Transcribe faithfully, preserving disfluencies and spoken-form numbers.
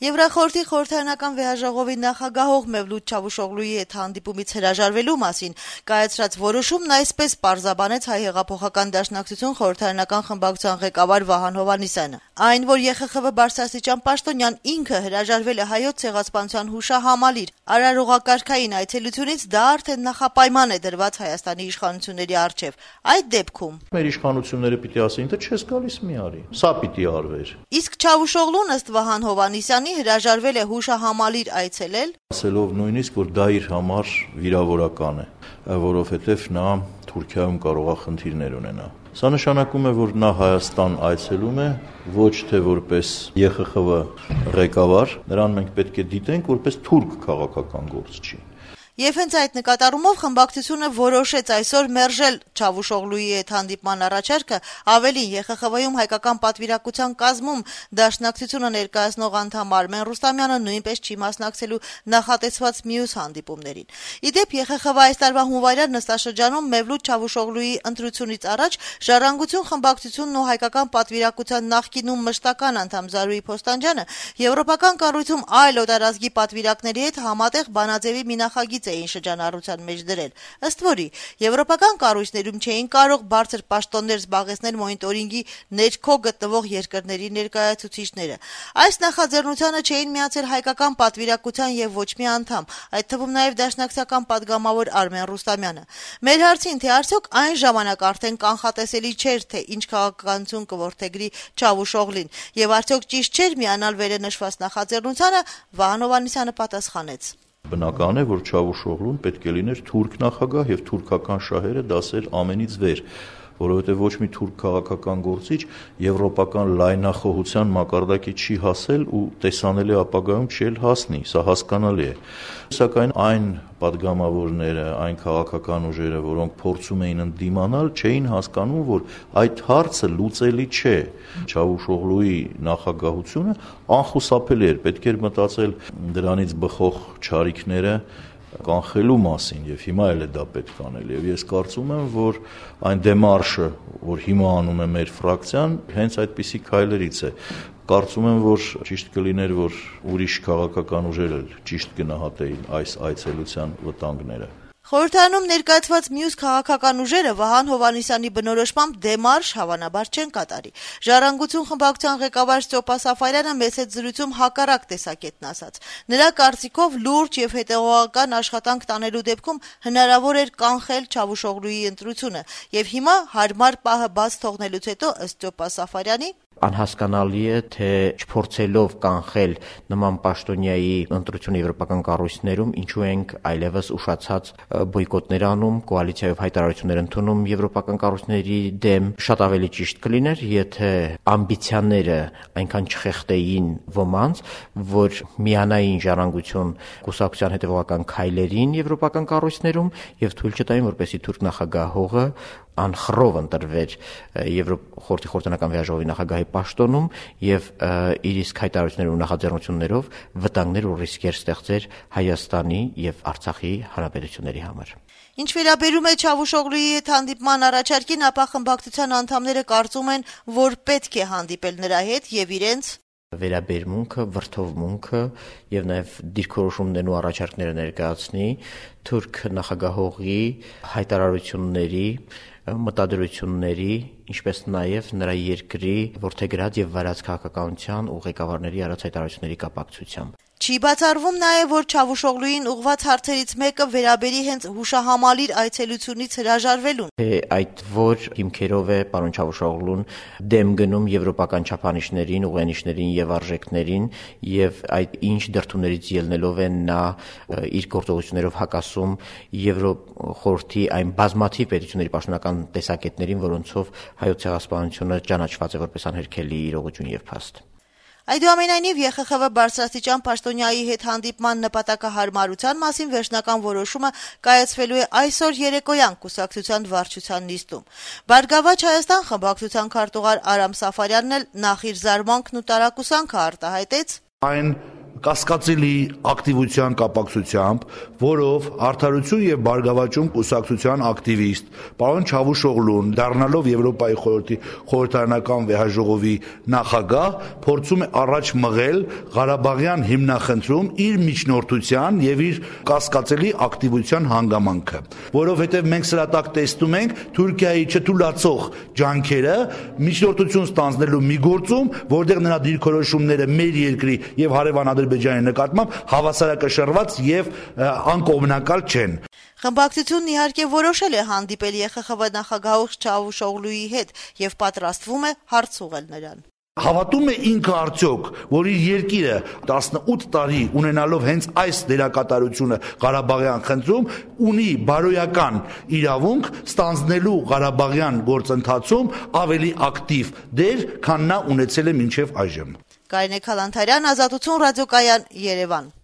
Եվրախորհրդի խորհրդարանական վեհաժողովի նախագահող Մևլութ Չավուշօղլուի հետ հանդիպումից հրաժարվելու մասին կայացրած որոշումն այսպես պարզաբանեց Հայ հեղափոխական դաշնակցություն խորհրդարանական խմբակցության ղեկավար Վահան Հովհաննիսյանը. Այն, որ Ե Խ Խ Վ բարձրաստիճան պաշտոնյան ինքը հրաժարվել է Հայոց ցեղասպանության հուշահամալիր արարողակարգային այցելությունից, դա արդեն նախապայման է դրված Հայաստանի իշխանությունների առջև։ Այդ դեպքում մեր իշխանությունները պիտի ասեին, թե չես գալիս մի արի։ Սա պիտի արվեր։ Իսկ Չավուշօղլուն ըստ Վահան Հովհաննիսյանի հրաժարվել է հուշահամալիր այցելել, ասելով նույնիսկ, որ դա իր համար վիրավորական է, որովհետև նա Թուրքիայում կարող է խնդիրներ ունենա։ Սա նշանակում է, որ նա Հայաստան այցելում է ոչ թե որպես Ե Խ Խ Վ ղեկավար, նրան մենք պետք է դիտենք որպես թուրք քաղաքական գործչի։ Եվ հենց այդ նկատառումով խմբակցությունը որոշեց այսօր մերժել Չավուշօղլուի հետ հանդիպման առաջարկը, ավելին Ե Խ Խ Վ-ում հայկական պատվիրակության կազմում դաշնակցությունը ներկայացնող անդամ Արմեն Ռուստամյանը նույնպես չի մասնակցելու նախատեսված մյուս հանդիպումներին։ Իդեպ Ե Խ Խ Վ այս տարվա հունվարյան նստաշրջանում Մևլութ Չավուշօղլուի ընտրությունից առաջ Ժառանգություն խմբակցությունն ու հայկական պատվիրակության նախկինում մշտական անդամ Զարուհի Փոստանջյանը եվրոպական կառույցում այլ օտարազգի պատվիրակների հետ համատեղ բանաձևի մի նախագիծ էին շրջանառության մեջ դրել, ըստ որի եվրոպական կառույցներում չէին կարող բարձր պաշտոններ զբաղեցնել մոնիտորինգի ներքո գտնվող երկրների ներկայացուցիչները։ Այս նախաձեռնությանը չէին միացել հայկական պատվիրակության եւ ոչ մի անդամ, այդ թվում նաեւ դաշնակցական падգամավոր Արմեն Ռուստամյանը։ Մեր հարցին, թե արդյոք այն ժամանակ արդեն կանխատեսելի չէր, թե ինչ քաղաքականություն կորդեգրի Չավուշօղլին, եւ արդյոք ճիշտ չէր միանալ վերենշված նախաձեռնությանը, Վահան Հովհաննիսյանը պատասխանեց. Բնական է, որ Չավուշօղլուն պետք է լիներ թուրք նախագահ եւ թուրքական շահերը դասեր ամենից վեր, որովհետեւ ոչ մի թուրք քաղաքական գործիչ եվրոպական լայնախոհության մակարդակի չի հասել ու տեսանելի ապագայում չի էլ հասնի, սա հասկանալի է։ Սակայն այն падգամավորները, այն քաղաքական ուժերը, որոնք փորձում էին ընդդիմանալ, չէին հասկանում, որ այդ հարցը լուծելի չէ։ Չավուշօղլուի նախագահությունը անխուսափելի էր, պետք էր մտածել դրանից բխող չարիքները կանխելու մասին եւ հիմա էլ է դա պետք անել եւ ես կարծում եմ, որ այն դեմարշը, որ հիմա անում է մեր ֆրակցիան, հենց այդպիսի քայլերից է։ Կարծում եմ, որ ճիշտ կլիներ, որ ուրիշ քաղաքական ուժեր էլ ճիշտ գնահատեին այս այցելության վտանգները։ Խորհրդարանում ներկայացված մյուս քաղաքական ուժերը Վահան Հովհաննիսյանի բնորոշմամբ դեմարշ հավանաբար չեն կատարի։ Ժառանգություն խմբակցության ղեկավար Ստյոպա Սաֆարյանը մեծ հետ զրույցում հակառակ տեսակետն ասաց։ Նրա կարծիքով լուրջ եւ հետեւողական աշխատանք տանելու դեպքում հնարավոր էր կանխել Չավուշօղլուի ընտրությունը, եւ հիմա հարմար պահը բաց թողնելուց հետո ըստ Ստյոպա Սաֆարյանի անհասկանալի է, թե չփորձելով կանխել նման պաշտոնյայի ընտրությունը եվրոպական կառույցներում, ինչու ենք այլևս ուշացած բոյկոտներ անում, կոալիցիայով հայտարարություններ ընդունում եվրոպական կառույցների դեմ։ Շատ ավելի ճիշտ կլիներ, եթե ամբիցիաները այնքան չխեղդեին ոմանց, որ միանային Ժառանգություն կուսակցության հետևողական քայլերին եվրոպական կառույցներում եւ թույլ չտային, որպեսզի թուրք նախագահողը անխռով ընտրվեր Եվրոխորհրդի խորհրդարանական վեհաժողովի նախագահի պաշտոնում եւ իր իսկ հայտարարություններով ու նախաձեռնություններով վտանգներ ու ռիսկեր ստեղծեր Հայաստանի եւ Արցախի հանրապետությունների համար։ Ինչ վերաբերում է Չավուշօղլուի հետ հանդիպման առաջարկին, ապա խմբակցության անդամները կարծում են, որ պետք է հանդիպել նրա հետ եւ իրենց վերաբերմունքը, վրդովմունքը եւ նաեւ դիրքորոշումներն ու առաջարկները ներկայացնի թուրք նախագահողի հայտարարությունների, մտադրությունների, ինչպես նաեւ նրա երկրի որդեգրած եւ վարած քաղաքականության ու ղեկավարների արած հայտարարությունների կապակցությամբ։ Չի բացառվում նաև, որ Չավուշօղլուին ուղղված հարցերից մեկը վերաբերի հենց հուշահամալիր այցելությունից հրաժարվելուն։ Թե այդ որ հիմքերով է պարոն Չավուշօղլուն դեմ գնում եվրոպական չափանիշներին, ուղենիշներին եւ արժեքներին եւ այդ ինչ դրդումներից ելնելով է նա իր գործողություններով հակասում Եվրոխորհրդի այն բազմաթիվ պետությունների պաշտոնական տեսակետներին, որոնցով հայոց ցեղասպանությունը ճանաչված է որպես անհերքելի իրողություն եւ փաստ։ Այդուամենայնիվ Ե Խ Խ Վ բարձրաստիճան պաշտոնյայի հետ հանդիպման նպատակահարմարության մասին վերջնական որոշումը կայացվելու է այսօր երեկոյան կուսակցության վարչության նիստում։ Բարգավաճ Հայաստան խմբակցության քարտուղար Արամ Սաֆարյանն էլ նախ իր զարմանքն ու տարակուսանքը արտահայտեց։ Այն կասկածելի ակտիվության կապակցությամբ, որով Արդարություն եւ Բարգավաճում կուսակցության ակտիվիստ պարոն Չավուշօղլուն, դառնալով Եվրոպայի խորհրդի խորհրդարանական վեհաժողովի նախագահ, փորձում է առաջ մղել Ղարաբաղյան հիմնախնդրում իր միջնորդության եւ իր կասկածելի ակտիվության հանգամանքը, որովհետեւ մենք սրա տակ տեսնում ենք Թուրքիայի չթուլացող ջանքերը միջնորդություն ստանձնելու մի գործում, որտեղ նրա դիրքորոշումները մեր երկրի եւ հարևան Ադրբեջանի նկատմամբ հավասարակշռված եւ անկողմնակալ չեն։ Խմբակցությունն իհարկե որոշել է հանդիպել Է Խ Խ V նախագահ Չավուշօղլուի հետ եւ պատրաստվում է հարց ուղղել նրան։ Հավատում է ինքը արդյոք, որ իր երկիրը տասնութ տարի ունենալով հենց այս դերակատարությունը Ղարաբաղյան խնդրում ունի բարոյական իրավունք ստանձնելու Ղարաբաղյան գործընթացում ավելի ակտիվ դեր, քան նա ունեցել է մինչև այժմ։ Կարինե Քալանթարյան, Ազատություն ռադիոկայան, Երևան։